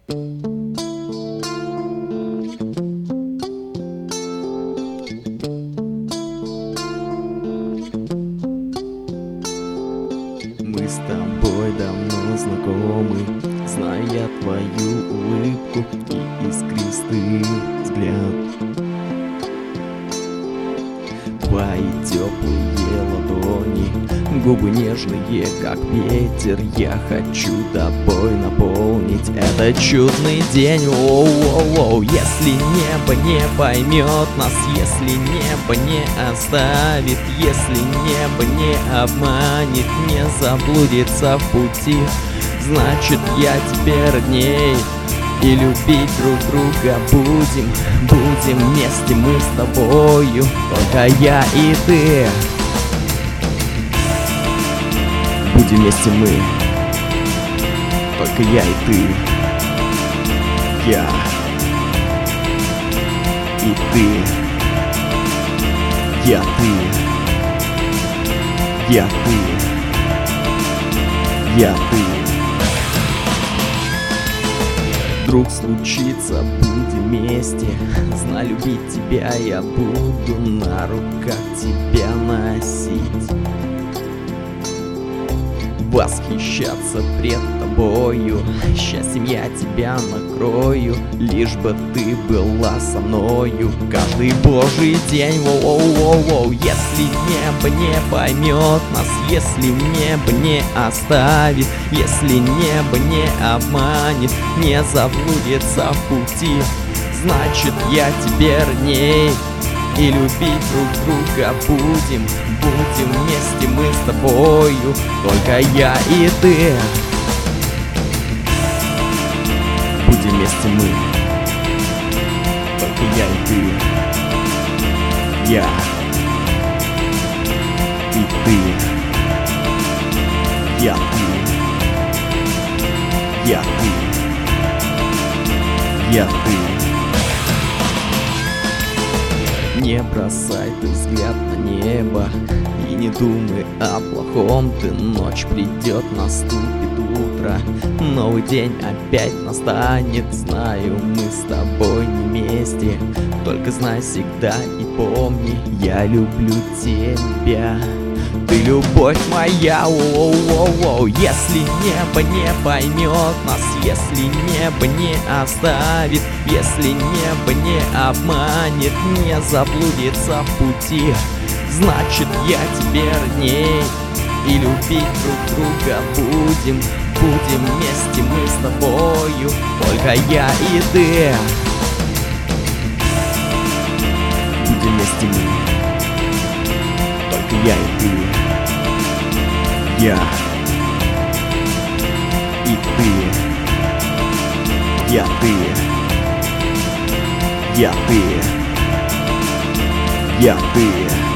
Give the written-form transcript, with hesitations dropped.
Мы с тобой давно знакомы, зная твою улыбку и искристый взгляд. Твои теплые ладони, губы нежные, как ветер. Я хочу тобой наполнить этот чудный день. Оу-оу-оу. Если небо не поймет нас, если небо не оставит, если небо не обманет, не заблудится в пути, значит я тебе родней. И любить друг друга будем вместе мы с тобою, только я и ты. Будем вместе мы, только я и ты. Я и ты. Я ты. Я ты. Я ты. Вдруг случится, будем вместе. Знай, любить тебя я буду, на руках тебя носить, восхищаться пред тобою. Счастьем я тебя накрою, лишь бы ты была со мною каждый божий день. Воу-воу-воу. Если небо не поймет нас, если небо не оставит, если небо не обманет, не заблудится в пути, значит я тебе родней. И любить друг друга будем вместе мы с тобою, только я и ты. Будем вместе мы, только я и ты. Я и ты. Я ты. Я ты. Я ты. Не бросай ты взгляд на небо и не думай о плохом ты. Ночь придет, наступит утро, новый день опять настанет. Знаю, мы с тобой не вместе, только знай всегда и помни, я люблю тебя. Ты любовь моя. Воу-воу-воу. Если небо не поймет нас, если небо не оставит, если небо не обманет, не заблудится в пути, значит я тебе родней. И любить друг друга будем вместе мы с тобою, только я и ты. Будем вместе мы, только я и ты. Я и ты. Я ты. Я ты. Я ты.